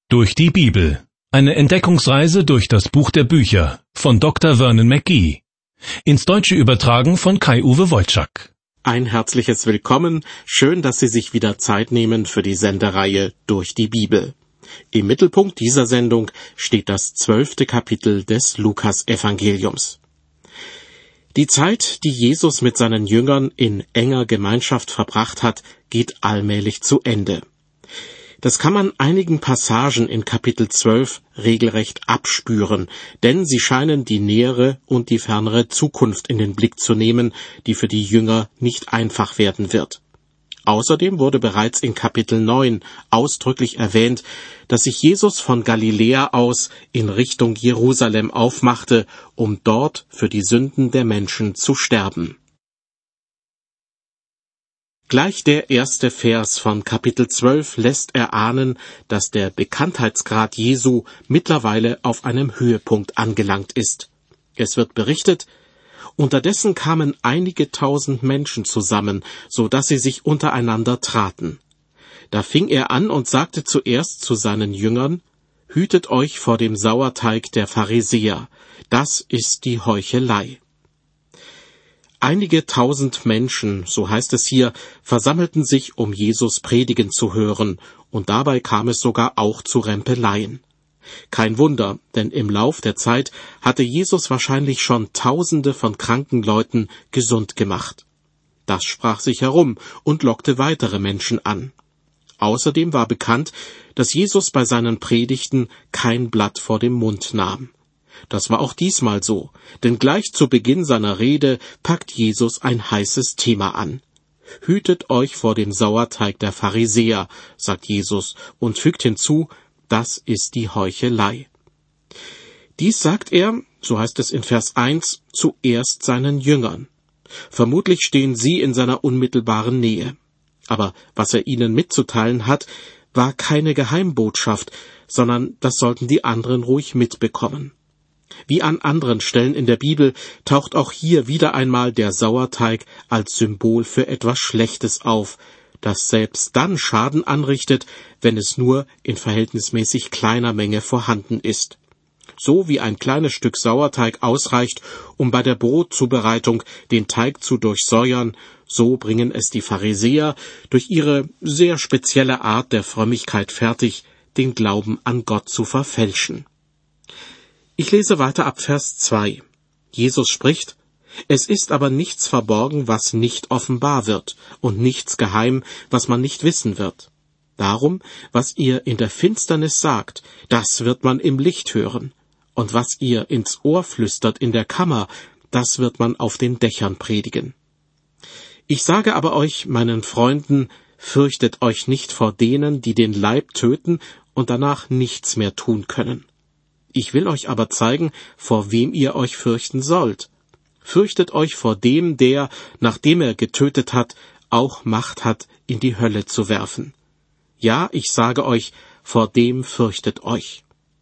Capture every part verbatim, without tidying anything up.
Durch die Bibel. Eine Entdeckungsreise durch das Buch der Bücher von Doktor Vernon McGee. Ins Deutsche übertragen von Kai-Uwe Wojczak. Ein herzliches Willkommen. Schön, dass Sie sich wieder Zeit nehmen für die Sendereihe Durch die Bibel. Im Mittelpunkt dieser Sendung steht das zwölfte Kapitel des Lukas-Evangeliums. Die Zeit, die Jesus mit seinen Jüngern in enger Gemeinschaft verbracht hat, geht allmählich zu Ende. Das kann man einigen Passagen in Kapitel zwölf regelrecht abspüren, denn sie scheinen die nähere und die fernere Zukunft in den Blick zu nehmen, die für die Jünger nicht einfach werden wird. Außerdem wurde bereits in Kapitel neun ausdrücklich erwähnt, dass sich Jesus von Galiläa aus in Richtung Jerusalem aufmachte, um dort für die Sünden der Menschen zu sterben. Gleich der erste Vers von Kapitel zwölf lässt erahnen, dass der Bekanntheitsgrad Jesu mittlerweile auf einem Höhepunkt angelangt ist. Es wird berichtet, unterdessen kamen einige tausend Menschen zusammen, so dass sie sich untereinander traten. Da fing er an und sagte zuerst zu seinen Jüngern: Hütet euch vor dem Sauerteig der Pharisäer, das ist die Heuchelei. Einige tausend Menschen, so heißt es hier, versammelten sich, um Jesus predigen zu hören, und dabei kam es sogar auch zu Rempeleien. Kein Wunder, denn im Lauf der Zeit hatte Jesus wahrscheinlich schon Tausende von kranken Leuten gesund gemacht. Das sprach sich herum und lockte weitere Menschen an. Außerdem war bekannt, dass Jesus bei seinen Predigten kein Blatt vor dem Mund nahm. Das war auch diesmal so, denn gleich zu Beginn seiner Rede packt Jesus ein heißes Thema an. Hütet euch vor dem Sauerteig der Pharisäer, sagt Jesus und fügt hinzu, das ist die Heuchelei. Dies sagt er, so heißt es in Vers eins, zuerst seinen Jüngern. Vermutlich stehen sie in seiner unmittelbaren Nähe. Aber was er ihnen mitzuteilen hat, war keine Geheimbotschaft, sondern das sollten die anderen ruhig mitbekommen. Wie an anderen Stellen in der Bibel taucht auch hier wieder einmal der Sauerteig als Symbol für etwas Schlechtes auf, das selbst dann Schaden anrichtet, wenn es nur in verhältnismäßig kleiner Menge vorhanden ist. So wie ein kleines Stück Sauerteig ausreicht, um bei der Brotzubereitung den Teig zu durchsäuern, so bringen es die Pharisäer durch ihre sehr spezielle Art der Frömmigkeit fertig, den Glauben an Gott zu verfälschen. Ich lese weiter ab Vers zwei. Jesus spricht: Es ist aber nichts verborgen, was nicht offenbar wird, und nichts geheim, was man nicht wissen wird. Darum, was ihr in der Finsternis sagt, das wird man im Licht hören. Und was ihr ins Ohr flüstert in der Kammer, das wird man auf den Dächern predigen. Ich sage aber euch, meinen Freunden, fürchtet euch nicht vor denen, die den Leib töten und danach nichts mehr tun können. Ich will euch aber zeigen, vor wem ihr euch fürchten sollt. Fürchtet euch vor dem, der, nachdem er getötet hat, auch Macht hat, in die Hölle zu werfen. Ja, ich sage euch, vor dem fürchtet euch.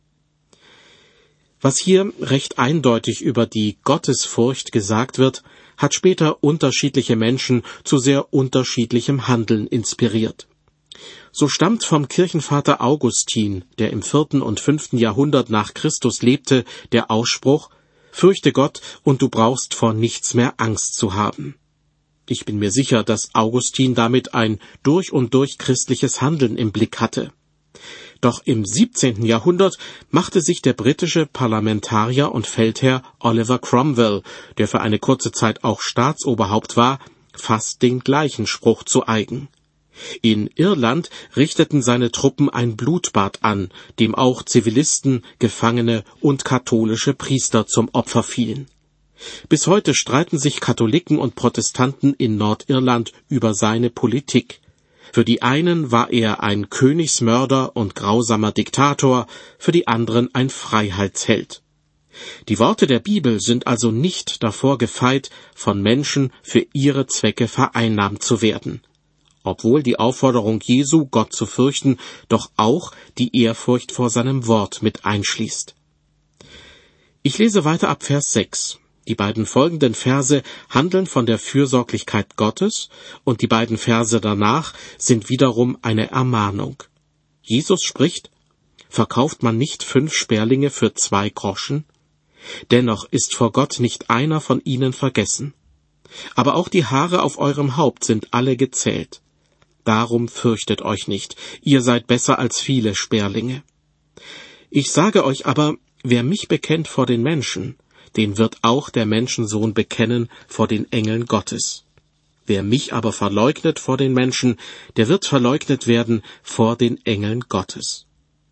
Was hier recht eindeutig über die Gottesfurcht gesagt wird, hat später unterschiedliche Menschen zu sehr unterschiedlichem Handeln inspiriert. So stammt vom Kirchenvater Augustin, der im vierten und fünften Jahrhundert nach Christus lebte, der Ausspruch: Fürchte Gott, und du brauchst vor nichts mehr Angst zu haben. Ich bin mir sicher, dass Augustin damit ein durch und durch christliches Handeln im Blick hatte. Doch im siebzehnten Jahrhundert machte sich der britische Parlamentarier und Feldherr Oliver Cromwell, der für eine kurze Zeit auch Staatsoberhaupt war, fast den gleichen Spruch zu eigen. In Irland richteten seine Truppen ein Blutbad an, dem auch Zivilisten, Gefangene und katholische Priester zum Opfer fielen. Bis heute streiten sich Katholiken und Protestanten in Nordirland über seine Politik. Für die einen war er ein Königsmörder und grausamer Diktator, für die anderen ein Freiheitsheld. Die Worte der Bibel sind also nicht davor gefeit, von Menschen für ihre Zwecke vereinnahmt zu werden. Obwohl die Aufforderung Jesu, Gott zu fürchten, doch auch die Ehrfurcht vor seinem Wort mit einschließt. Ich lese weiter ab Vers sechs. Die beiden folgenden Verse handeln von der Fürsorglichkeit Gottes und die beiden Verse danach sind wiederum eine Ermahnung. Jesus spricht: Verkauft man nicht fünf Sperlinge für zwei Groschen? Dennoch ist vor Gott nicht einer von ihnen vergessen. Aber auch die Haare auf eurem Haupt sind alle gezählt. Darum fürchtet euch nicht, ihr seid besser als viele Sperlinge. Ich sage euch aber, wer mich bekennt vor den Menschen, den wird auch der Menschensohn bekennen vor den Engeln Gottes. Wer mich aber verleugnet vor den Menschen, der wird verleugnet werden vor den Engeln Gottes.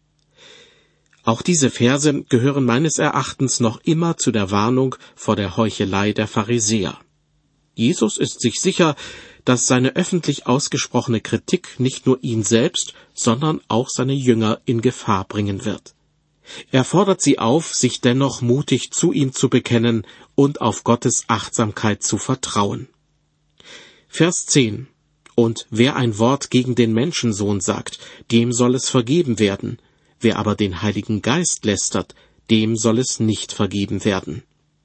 Auch diese Verse gehören meines Erachtens noch immer zu der Warnung vor der Heuchelei der Pharisäer. Jesus ist sich sicher, dass seine öffentlich ausgesprochene Kritik nicht nur ihn selbst, sondern auch seine Jünger in Gefahr bringen wird. Er fordert sie auf, sich dennoch mutig zu ihm zu bekennen und auf Gottes Achtsamkeit zu vertrauen. Vers zehn. Und wer ein Wort gegen den Menschensohn sagt, dem soll es vergeben werden. Wer aber den Heiligen Geist lästert, dem soll es nicht vergeben werden.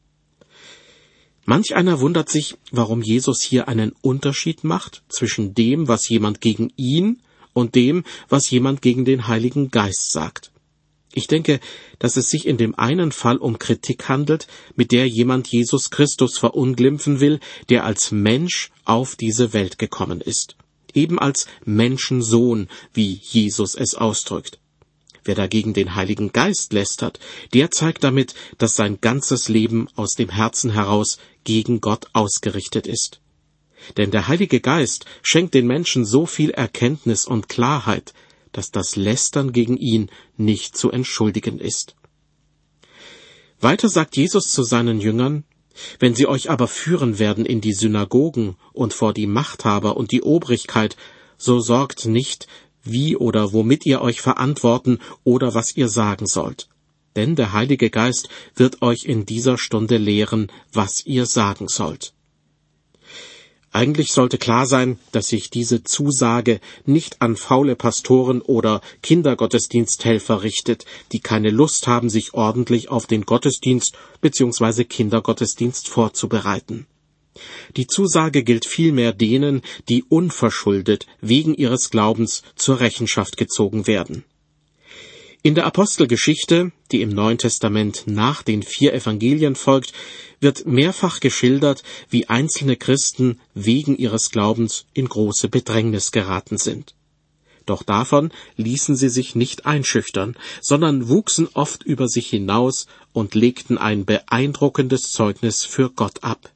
Manch einer wundert sich, warum Jesus hier einen Unterschied macht zwischen dem, was jemand gegen ihn und dem, was jemand gegen den Heiligen Geist sagt. Ich denke, dass es sich in dem einen Fall um Kritik handelt, mit der jemand Jesus Christus verunglimpfen will, der als Mensch auf diese Welt gekommen ist. Eben als Menschensohn, wie Jesus es ausdrückt. Wer dagegen den Heiligen Geist lästert, der zeigt damit, dass sein ganzes Leben aus dem Herzen heraus gegen Gott ausgerichtet ist. Denn der Heilige Geist schenkt den Menschen so viel Erkenntnis und Klarheit, dass das Lästern gegen ihn nicht zu entschuldigen ist. Weiter sagt Jesus zu seinen Jüngern: Wenn sie euch aber führen werden in die Synagogen und vor die Machthaber und die Obrigkeit, so sorgt nicht, wie oder womit ihr euch verantworten oder was ihr sagen sollt. Denn der Heilige Geist wird euch in dieser Stunde lehren, was ihr sagen sollt. Eigentlich sollte klar sein, dass sich diese Zusage nicht an faule Pastoren oder Kindergottesdiensthelfer richtet, die keine Lust haben, sich ordentlich auf den Gottesdienst bzw. Kindergottesdienst vorzubereiten. Die Zusage gilt vielmehr denen, die unverschuldet wegen ihres Glaubens zur Rechenschaft gezogen werden. In der Apostelgeschichte, die im Neuen Testament nach den vier Evangelien folgt, wird mehrfach geschildert, wie einzelne Christen wegen ihres Glaubens in große Bedrängnis geraten sind. Doch davon ließen sie sich nicht einschüchtern, sondern wuchsen oft über sich hinaus und legten ein beeindruckendes Zeugnis für Gott ab.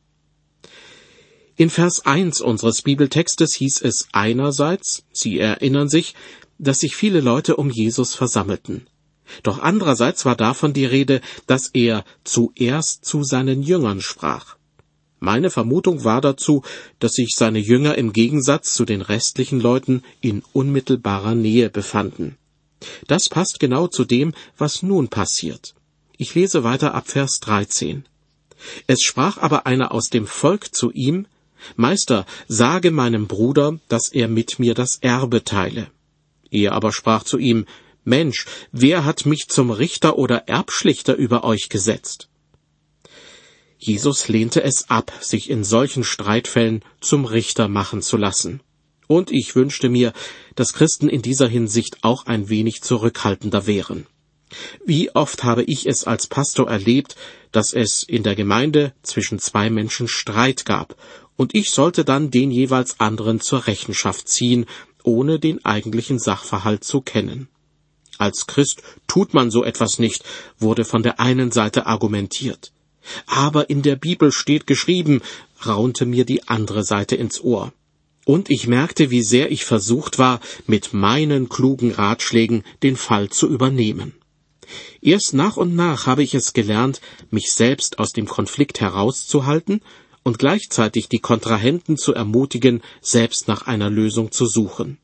In Vers eins unseres Bibeltextes hieß es einerseits, Sie erinnern sich, dass sich viele Leute um Jesus versammelten. Doch andererseits war davon die Rede, dass er zuerst zu seinen Jüngern sprach. Meine Vermutung war dazu, dass sich seine Jünger im Gegensatz zu den restlichen Leuten in unmittelbarer Nähe befanden. Das passt genau zu dem, was nun passiert. Ich lese weiter ab Vers dreizehn. Es sprach aber einer aus dem Volk zu ihm: Meister, sage meinem Bruder, dass er mit mir das Erbe teile. Er aber sprach zu ihm: Mensch, wer hat mich zum Richter oder Erbschlichter über euch gesetzt? Jesus lehnte es ab, sich in solchen Streitfällen zum Richter machen zu lassen. Und ich wünschte mir, dass Christen in dieser Hinsicht auch ein wenig zurückhaltender wären. Wie oft habe ich es als Pastor erlebt, dass es in der Gemeinde zwischen zwei Menschen Streit gab, und ich sollte dann den jeweils anderen zur Rechenschaft ziehen, ohne den eigentlichen Sachverhalt zu kennen. Als Christ tut man so etwas nicht, wurde von der einen Seite argumentiert. Aber in der Bibel steht geschrieben, raunte mir die andere Seite ins Ohr. Und ich merkte, wie sehr ich versucht war, mit meinen klugen Ratschlägen den Fall zu übernehmen. Erst nach und nach habe ich es gelernt, mich selbst aus dem Konflikt herauszuhalten und gleichzeitig die Kontrahenten zu ermutigen, selbst nach einer Lösung zu suchen.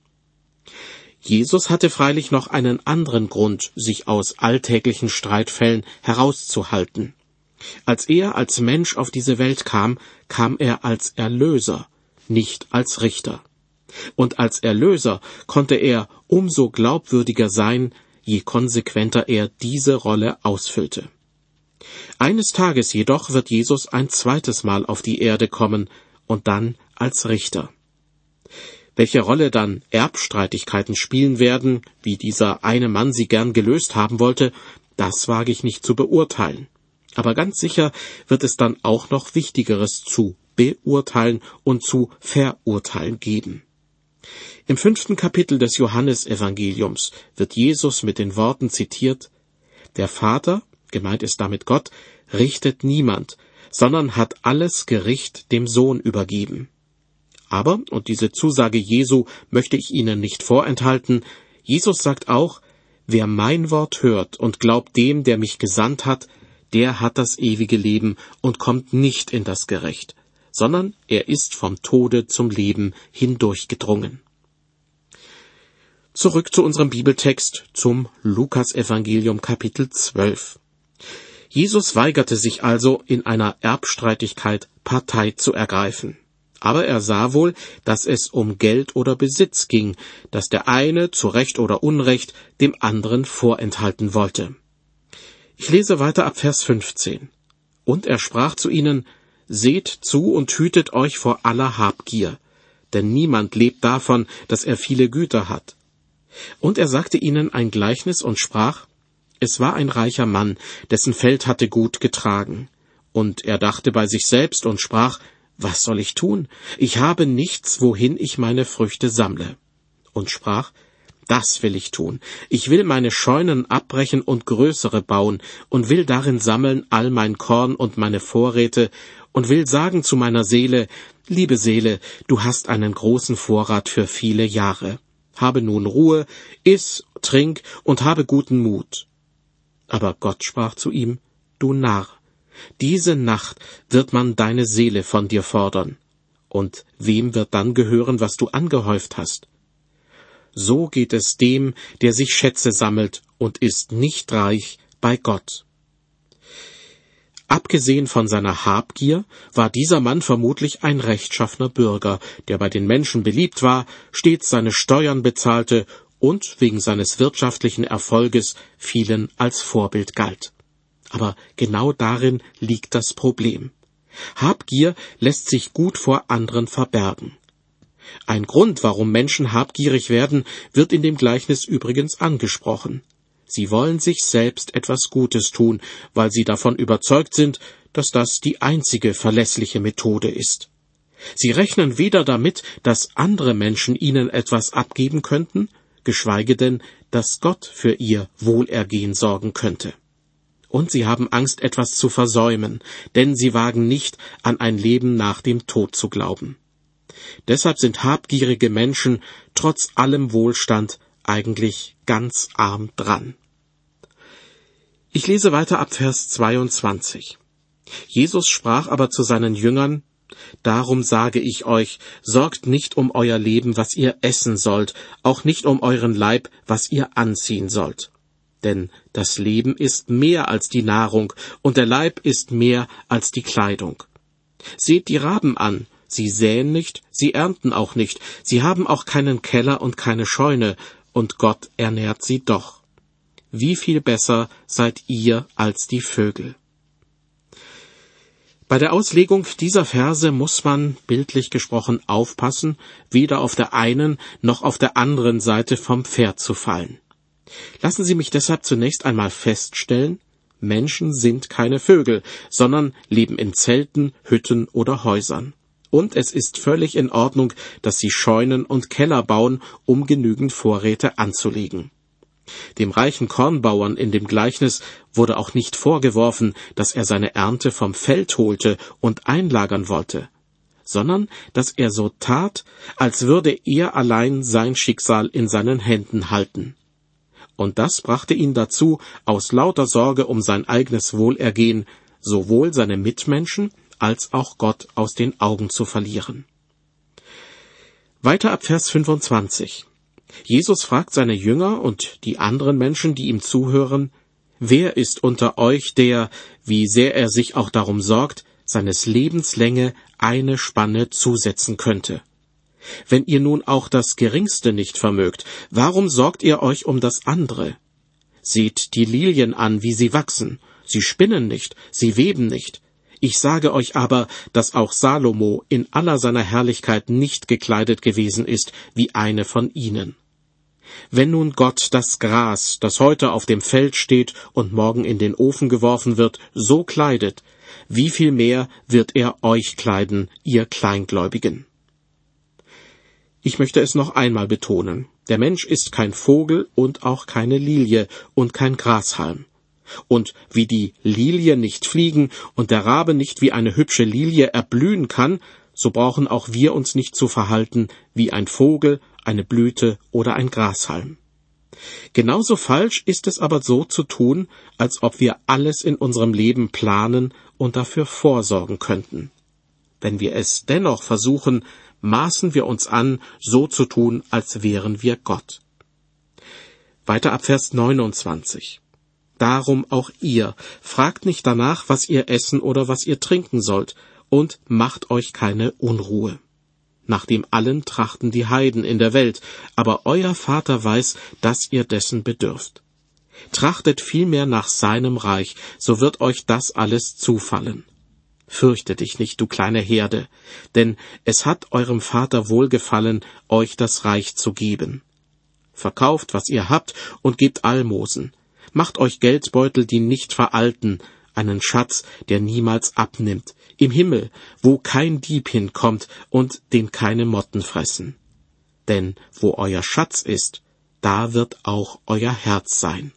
Jesus hatte freilich noch einen anderen Grund, sich aus alltäglichen Streitfällen herauszuhalten. Als er als Mensch auf diese Welt kam, kam er als Erlöser, nicht als Richter. Und als Erlöser konnte er umso glaubwürdiger sein, je konsequenter er diese Rolle ausfüllte. Eines Tages jedoch wird Jesus ein zweites Mal auf die Erde kommen und dann als Richter. Welche Rolle dann Erbstreitigkeiten spielen werden, wie dieser eine Mann sie gern gelöst haben wollte, das wage ich nicht zu beurteilen. Aber ganz sicher wird es dann auch noch Wichtigeres zu beurteilen und zu verurteilen geben. Im fünften Kapitel des Johannesevangeliums wird Jesus mit den Worten zitiert: Der Vater, gemeint ist damit Gott, richtet niemand, sondern hat alles Gericht dem Sohn übergeben. Aber, und diese Zusage Jesu möchte ich Ihnen nicht vorenthalten, Jesus sagt auch: Wer mein Wort hört und glaubt dem, der mich gesandt hat, der hat das ewige Leben und kommt nicht in das Gericht, sondern er ist vom Tode zum Leben hindurchgedrungen. Zurück zu unserem Bibeltext, zum Lukasevangelium Kapitel zwölf. Jesus weigerte sich also, in einer Erbstreitigkeit Partei zu ergreifen. Aber er sah wohl, dass es um Geld oder Besitz ging, dass der eine, zu Recht oder Unrecht, dem anderen vorenthalten wollte. Ich lese weiter ab Vers fünfzehn. Und er sprach zu ihnen: Seht zu und hütet euch vor aller Habgier, denn niemand lebt davon, dass er viele Güter hat. Und er sagte ihnen ein Gleichnis und sprach: Es war ein reicher Mann, dessen Feld hatte gut getragen. Und er dachte bei sich selbst und sprach: Was soll ich tun? Ich habe nichts, wohin ich meine Früchte sammle. Und sprach: Das will ich tun. Ich will meine Scheunen abbrechen und größere bauen und will darin sammeln all mein Korn und meine Vorräte und will sagen zu meiner Seele: Liebe Seele, du hast einen großen Vorrat für viele Jahre. Habe nun Ruhe, iss, trink und habe guten Mut. Aber Gott sprach zu ihm: Du Narr, diese Nacht wird man deine Seele von dir fordern. Und wem wird dann gehören, was du angehäuft hast? So geht es dem, der sich Schätze sammelt und ist nicht reich bei Gott. Abgesehen von seiner Habgier war dieser Mann vermutlich ein rechtschaffener Bürger, der bei den Menschen beliebt war, stets seine Steuern bezahlte und wegen seines wirtschaftlichen Erfolges vielen als Vorbild galt. Aber genau darin liegt das Problem. Habgier lässt sich gut vor anderen verbergen. Ein Grund, warum Menschen habgierig werden, wird in dem Gleichnis übrigens angesprochen. Sie wollen sich selbst etwas Gutes tun, weil sie davon überzeugt sind, dass das die einzige verlässliche Methode ist. Sie rechnen weder damit, dass andere Menschen ihnen etwas abgeben könnten, geschweige denn, dass Gott für ihr Wohlergehen sorgen könnte. Und sie haben Angst, etwas zu versäumen, denn sie wagen nicht, an ein Leben nach dem Tod zu glauben. Deshalb sind habgierige Menschen trotz allem Wohlstand eigentlich ganz arm dran. Ich lese weiter ab Vers zweiundzwanzig. Jesus sprach aber zu seinen Jüngern: Darum sage ich euch, sorgt nicht um euer Leben, was ihr essen sollt, auch nicht um euren Leib, was ihr anziehen sollt. Denn das Leben ist mehr als die Nahrung, und der Leib ist mehr als die Kleidung. Seht die Raben an, sie säen nicht, sie ernten auch nicht, sie haben auch keinen Keller und keine Scheune, und Gott ernährt sie doch. Wie viel besser seid ihr als die Vögel? Bei der Auslegung dieser Verse muss man, bildlich gesprochen, aufpassen, weder auf der einen noch auf der anderen Seite vom Pferd zu fallen. Lassen Sie mich deshalb zunächst einmal feststellen: Menschen sind keine Vögel, sondern leben in Zelten, Hütten oder Häusern. Und es ist völlig in Ordnung, dass sie Scheunen und Keller bauen, um genügend Vorräte anzulegen. Dem reichen Kornbauern in dem Gleichnis wurde auch nicht vorgeworfen, dass er seine Ernte vom Feld holte und einlagern wollte, sondern dass er so tat, als würde er allein sein Schicksal in seinen Händen halten. Und das brachte ihn dazu, aus lauter Sorge um sein eigenes Wohlergehen sowohl seine Mitmenschen als auch Gott aus den Augen zu verlieren. Weiter ab Vers fünfundzwanzig. Jesus fragt seine Jünger und die anderen Menschen, die ihm zuhören: Wer ist unter euch, der, wie sehr er sich auch darum sorgt, seines Lebens Länge eine Spanne zusetzen könnte? Wenn ihr nun auch das Geringste nicht vermögt, warum sorgt ihr euch um das andere? Seht die Lilien an, wie sie wachsen. Sie spinnen nicht, sie weben nicht. Ich sage euch aber, dass auch Salomo in aller seiner Herrlichkeit nicht gekleidet gewesen ist wie eine von ihnen. Wenn nun Gott das Gras, das heute auf dem Feld steht und morgen in den Ofen geworfen wird, so kleidet, wie viel mehr wird er euch kleiden, ihr Kleingläubigen? Ich möchte es noch einmal betonen. Der Mensch ist kein Vogel und auch keine Lilie und kein Grashalm. Und wie die Lilie nicht fliegen und der Rabe nicht wie eine hübsche Lilie erblühen kann, so brauchen auch wir uns nicht zu verhalten wie ein Vogel, eine Blüte oder ein Grashalm. Genauso falsch ist es aber so zu tun, als ob wir alles in unserem Leben planen und dafür vorsorgen könnten. Wenn wir es dennoch versuchen, maßen wir uns an, so zu tun, als wären wir Gott. Weiter ab Vers neunundzwanzig. Darum auch ihr, fragt nicht danach, was ihr essen oder was ihr trinken sollt, und macht euch keine Unruhe. Nach dem allen trachten die Heiden in der Welt, aber euer Vater weiß, dass ihr dessen bedürft. Trachtet vielmehr nach seinem Reich, so wird euch das alles zufallen. Fürchte dich nicht, du kleine Herde, denn es hat eurem Vater wohlgefallen, euch das Reich zu geben. Verkauft, was ihr habt, und gebt Almosen. Macht euch Geldbeutel, die nicht veralten, einen Schatz, der niemals abnimmt, im Himmel, wo kein Dieb hinkommt und den keine Motten fressen. Denn wo euer Schatz ist, da wird auch euer Herz sein.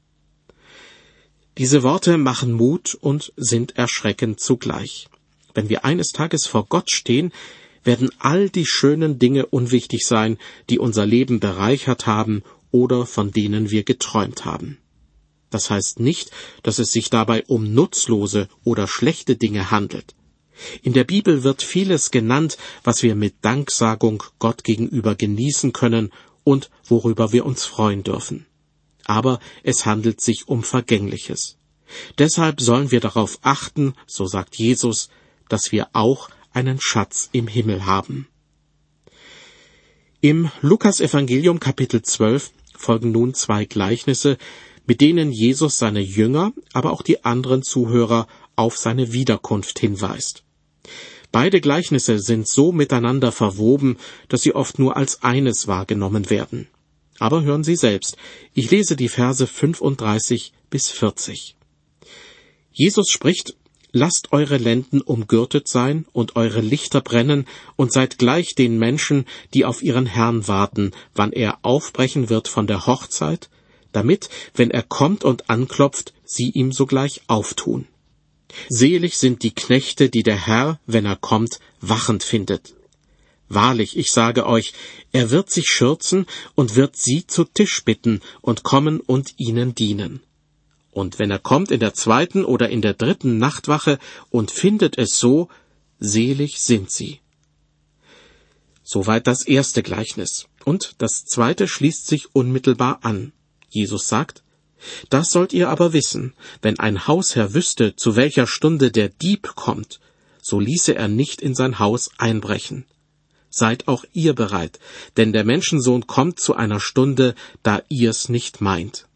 Diese Worte machen Mut und sind erschreckend zugleich. Wenn wir eines Tages vor Gott stehen, werden all die schönen Dinge unwichtig sein, die unser Leben bereichert haben oder von denen wir geträumt haben. Das heißt nicht, dass es sich dabei um nutzlose oder schlechte Dinge handelt. In der Bibel wird vieles genannt, was wir mit Danksagung Gott gegenüber genießen können und worüber wir uns freuen dürfen. Aber es handelt sich um Vergängliches. Deshalb sollen wir darauf achten, so sagt Jesus, dass wir auch einen Schatz im Himmel haben. Im Lukas-Evangelium Kapitel zwölf folgen nun zwei Gleichnisse, mit denen Jesus seine Jünger, aber auch die anderen Zuhörer auf seine Wiederkunft hinweist. Beide Gleichnisse sind so miteinander verwoben, dass sie oft nur als eines wahrgenommen werden. Aber hören Sie selbst, ich lese die Verse fünfunddreißig bis vierzig. Jesus spricht: Lasst eure Lenden umgürtet sein und eure Lichter brennen und seid gleich den Menschen, die auf ihren Herrn warten, wann er aufbrechen wird von der Hochzeit, damit, wenn er kommt und anklopft, sie ihm sogleich auftun. Selig sind die Knechte, die der Herr, wenn er kommt, wachend findet. Wahrlich, ich sage euch, er wird sich schürzen und wird sie zu Tisch bitten und kommen und ihnen dienen. Und wenn er kommt in der zweiten oder in der dritten Nachtwache und findet es so, selig sind sie. Soweit das erste Gleichnis. Und das zweite schließt sich unmittelbar an. Jesus sagt: Das sollt ihr aber wissen, wenn ein Hausherr wüsste, zu welcher Stunde der Dieb kommt, so ließe er nicht in sein Haus einbrechen. Seid auch ihr bereit, denn der Menschensohn kommt zu einer Stunde, da ihr's nicht meint.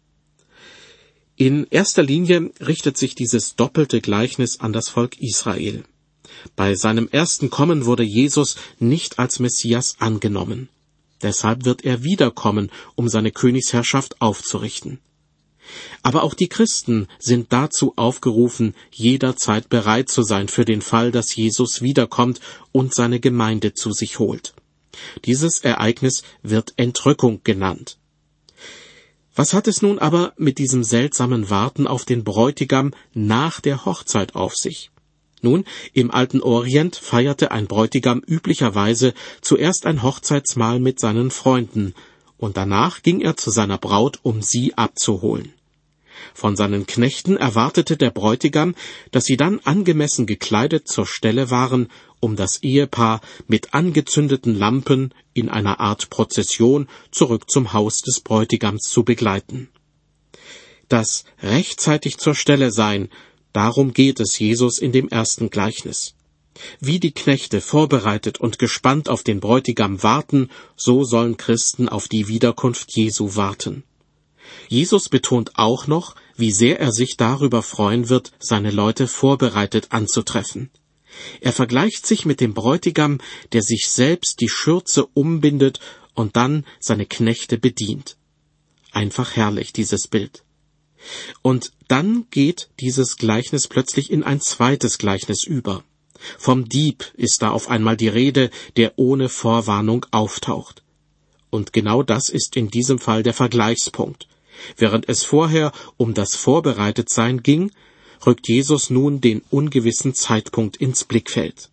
In erster Linie richtet sich dieses doppelte Gleichnis an das Volk Israel. Bei seinem ersten Kommen wurde Jesus nicht als Messias angenommen. Deshalb wird er wiederkommen, um seine Königsherrschaft aufzurichten. Aber auch die Christen sind dazu aufgerufen, jederzeit bereit zu sein für den Fall, dass Jesus wiederkommt und seine Gemeinde zu sich holt. Dieses Ereignis wird Entrückung genannt. Was hat es nun aber mit diesem seltsamen Warten auf den Bräutigam nach der Hochzeit auf sich? Nun, im alten Orient feierte ein Bräutigam üblicherweise zuerst ein Hochzeitsmahl mit seinen Freunden, und danach ging er zu seiner Braut, um sie abzuholen. Von seinen Knechten erwartete der Bräutigam, dass sie dann angemessen gekleidet zur Stelle waren, um das Ehepaar mit angezündeten Lampen in einer Art Prozession zurück zum Haus des Bräutigams zu begleiten. Das rechtzeitig zur Stelle sein, darum geht es Jesus in dem ersten Gleichnis. Wie die Knechte vorbereitet und gespannt auf den Bräutigam warten, so sollen Christen auf die Wiederkunft Jesu warten. Jesus betont auch noch, wie sehr er sich darüber freuen wird, seine Leute vorbereitet anzutreffen. Er vergleicht sich mit dem Bräutigam, der sich selbst die Schürze umbindet und dann seine Knechte bedient. Einfach herrlich, dieses Bild. Und dann geht dieses Gleichnis plötzlich in ein zweites Gleichnis über. Vom Dieb ist da auf einmal die Rede, der ohne Vorwarnung auftaucht. Und genau das ist in diesem Fall der Vergleichspunkt. Während es vorher um das Vorbereitetsein ging, rückt Jesus nun den ungewissen Zeitpunkt ins Blickfeld.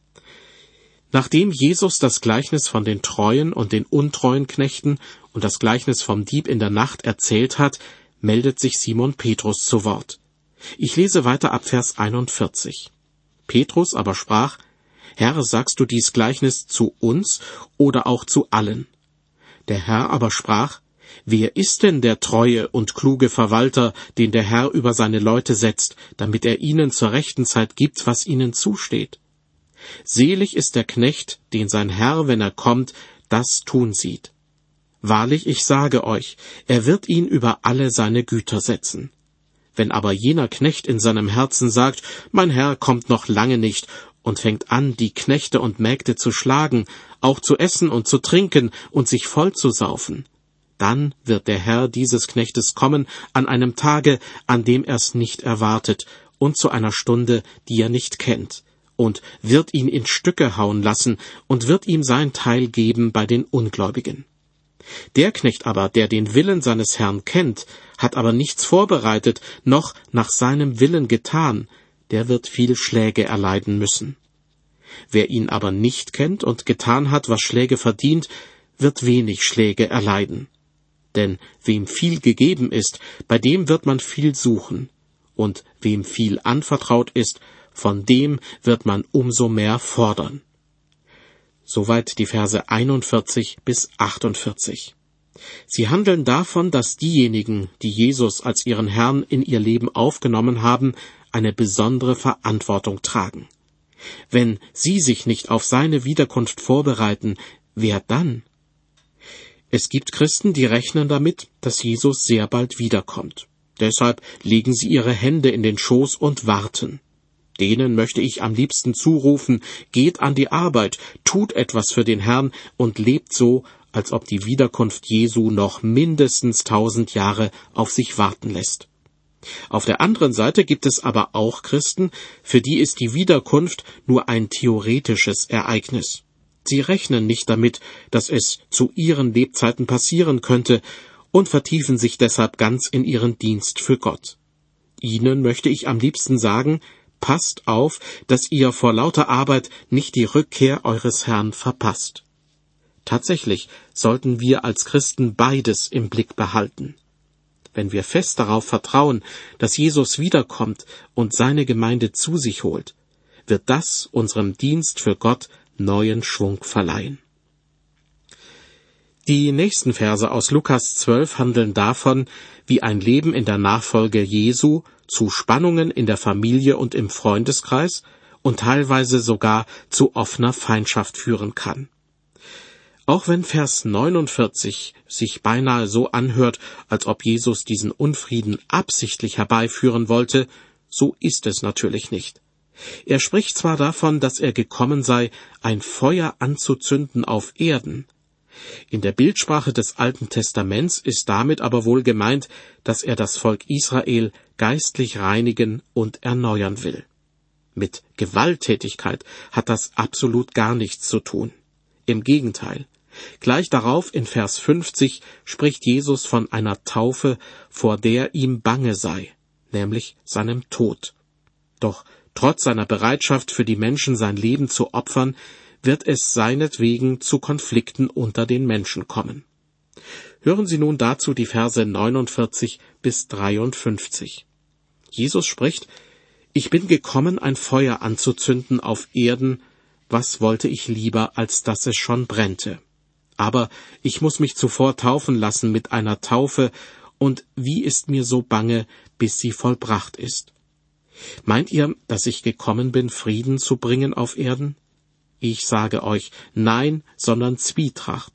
Nachdem Jesus das Gleichnis von den treuen und den untreuen Knechten und das Gleichnis vom Dieb in der Nacht erzählt hat, meldet sich Simon Petrus zu Wort. Ich lese weiter ab Vers einundvierzig. Petrus aber sprach: Herr, sagst du dies Gleichnis zu uns oder auch zu allen? Der Herr aber sprach: Wer ist denn der treue und kluge Verwalter, den der Herr über seine Leute setzt, damit er ihnen zur rechten Zeit gibt, was ihnen zusteht? Selig ist der Knecht, den sein Herr, wenn er kommt, das tun sieht. Wahrlich, ich sage euch, er wird ihn über alle seine Güter setzen. Wenn aber jener Knecht in seinem Herzen sagt, mein Herr kommt noch lange nicht, und fängt an, die Knechte und Mägde zu schlagen, auch zu essen und zu trinken und sich voll zu saufen, dann wird der Herr dieses Knechtes kommen an einem Tage, an dem er's nicht erwartet, und zu einer Stunde, die er nicht kennt, und wird ihn in Stücke hauen lassen und wird ihm sein Teil geben bei den Ungläubigen. Der Knecht aber, der den Willen seines Herrn kennt, hat aber nichts vorbereitet, noch nach seinem Willen getan, der wird viel Schläge erleiden müssen. Wer ihn aber nicht kennt und getan hat, was Schläge verdient, wird wenig Schläge erleiden. Denn wem viel gegeben ist, bei dem wird man viel suchen, und wem viel anvertraut ist, von dem wird man umso mehr fordern. Soweit die Verse einundvierzig bis achtundvierzig. Sie handeln davon, dass diejenigen, die Jesus als ihren Herrn in ihr Leben aufgenommen haben, eine besondere Verantwortung tragen. Wenn sie sich nicht auf seine Wiederkunft vorbereiten, wer dann? Es gibt Christen, die rechnen damit, dass Jesus sehr bald wiederkommt. Deshalb legen sie ihre Hände in den Schoß und warten. Denen möchte ich am liebsten zurufen, geht an die Arbeit, tut etwas für den Herrn und lebt so, als ob die Wiederkunft Jesu noch mindestens tausend Jahre auf sich warten lässt. Auf der anderen Seite gibt es aber auch Christen, für die ist die Wiederkunft nur ein theoretisches Ereignis. Sie rechnen nicht damit, dass es zu ihren Lebzeiten passieren könnte und vertiefen sich deshalb ganz in ihren Dienst für Gott. Ihnen möchte ich am liebsten sagen, passt auf, dass ihr vor lauter Arbeit nicht die Rückkehr eures Herrn verpasst. Tatsächlich sollten wir als Christen beides im Blick behalten. Wenn wir fest darauf vertrauen, dass Jesus wiederkommt und seine Gemeinde zu sich holt, wird das unserem Dienst für Gott neuen Schwung verleihen. Die nächsten Verse aus Lukas zwölf handeln davon, wie ein Leben in der Nachfolge Jesu zu Spannungen in der Familie und im Freundeskreis und teilweise sogar zu offener Feindschaft führen kann. Auch wenn Vers neunundvierzig sich beinahe so anhört, als ob Jesus diesen Unfrieden absichtlich herbeiführen wollte, so ist es natürlich nicht. Er spricht zwar davon, dass er gekommen sei, ein Feuer anzuzünden auf Erden. In der Bildsprache des Alten Testaments ist damit aber wohl gemeint, dass er das Volk Israel geistlich reinigen und erneuern will. Mit Gewalttätigkeit hat das absolut gar nichts zu tun. Im Gegenteil. Gleich darauf in Vers fünfzig spricht Jesus von einer Taufe, vor der ihm bange sei, nämlich seinem Tod. Doch trotz seiner Bereitschaft, für die Menschen sein Leben zu opfern, wird es seinetwegen zu Konflikten unter den Menschen kommen. Hören Sie nun dazu die Verse neunundvierzig bis dreiundfünfzig. Jesus spricht: Ich bin gekommen, ein Feuer anzuzünden auf Erden, was wollte ich lieber, als dass es schon brennte? Aber ich muss mich zuvor taufen lassen mit einer Taufe, und wie ist mir so bange, bis sie vollbracht ist? Meint ihr, dass ich gekommen bin, Frieden zu bringen auf Erden? Ich sage euch, nein, sondern Zwietracht.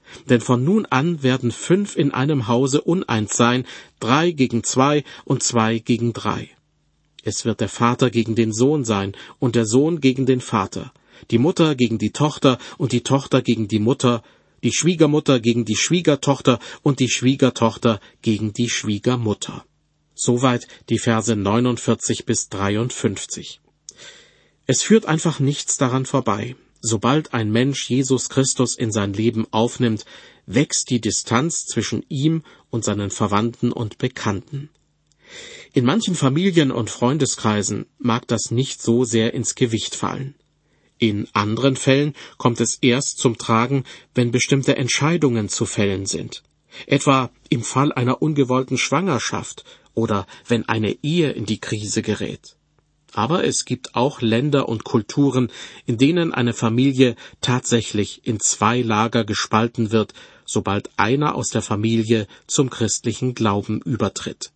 Denn von nun an werden fünf in einem Hause uneins sein, drei gegen zwei und zwei gegen drei. Es wird der Vater gegen den Sohn sein und der Sohn gegen den Vater, die Mutter gegen die Tochter und die Tochter gegen die Mutter, die Schwiegermutter gegen die Schwiegertochter und die Schwiegertochter gegen die Schwiegermutter. Soweit die Verse neunundvierzig bis dreiundfünfzig. Es führt einfach nichts daran vorbei. Sobald ein Mensch Jesus Christus in sein Leben aufnimmt, wächst die Distanz zwischen ihm und seinen Verwandten und Bekannten. In manchen Familien- und Freundeskreisen mag das nicht so sehr ins Gewicht fallen. In anderen Fällen kommt es erst zum Tragen, wenn bestimmte Entscheidungen zu fällen sind. Etwa im Fall einer ungewollten Schwangerschaft oder wenn eine Ehe in die Krise gerät. Aber es gibt auch Länder und Kulturen, in denen eine Familie tatsächlich in zwei Lager gespalten wird, sobald einer aus der Familie zum christlichen Glauben übertritt.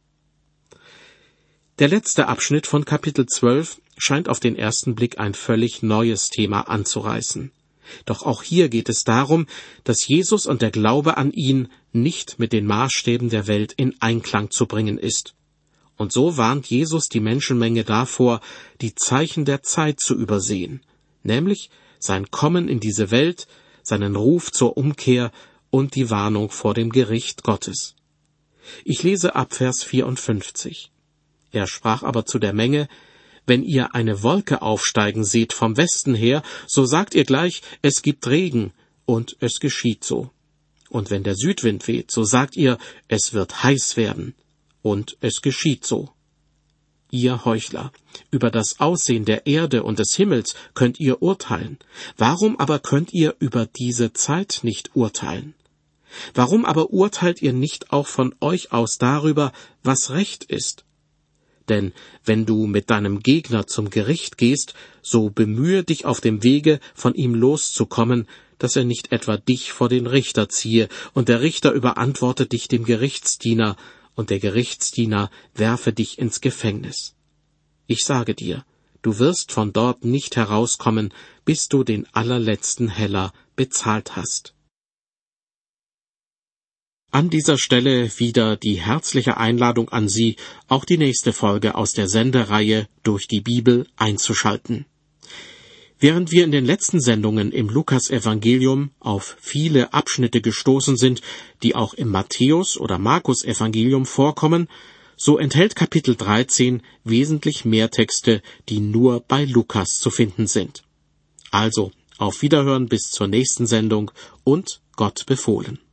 Der letzte Abschnitt von Kapitel zwölf scheint auf den ersten Blick ein völlig neues Thema anzureißen. Doch auch hier geht es darum, dass Jesus und der Glaube an ihn nicht mit den Maßstäben der Welt in Einklang zu bringen ist. Und so warnt Jesus die Menschenmenge davor, die Zeichen der Zeit zu übersehen, nämlich sein Kommen in diese Welt, seinen Ruf zur Umkehr und die Warnung vor dem Gericht Gottes. Ich lese ab Vers vierundfünfzig. Er sprach aber zu der Menge: Wenn ihr eine Wolke aufsteigen seht vom Westen her, so sagt ihr gleich, es gibt Regen, und es geschieht so. Und wenn der Südwind weht, so sagt ihr, es wird heiß werden. Und es geschieht so. Ihr Heuchler, über das Aussehen der Erde und des Himmels könnt ihr urteilen. Warum aber könnt ihr über diese Zeit nicht urteilen? Warum aber urteilt ihr nicht auch von euch aus darüber, was recht ist? Denn wenn du mit deinem Gegner zum Gericht gehst, so bemühe dich auf dem Wege, von ihm loszukommen, dass er nicht etwa dich vor den Richter ziehe, und der Richter überantworte dich dem Gerichtsdiener, und der Gerichtsdiener werfe dich ins Gefängnis. Ich sage dir, du wirst von dort nicht herauskommen, bis du den allerletzten Heller bezahlt hast. An dieser Stelle wieder die herzliche Einladung an Sie, auch die nächste Folge aus der Sendereihe Durch die Bibel einzuschalten. Während wir in den letzten Sendungen im Lukas-Evangelium auf viele Abschnitte gestoßen sind, die auch im Matthäus- oder Markus-Evangelium vorkommen, so enthält Kapitel dreizehn wesentlich mehr Texte, die nur bei Lukas zu finden sind. Also, auf Wiederhören bis zur nächsten Sendung und Gott befohlen.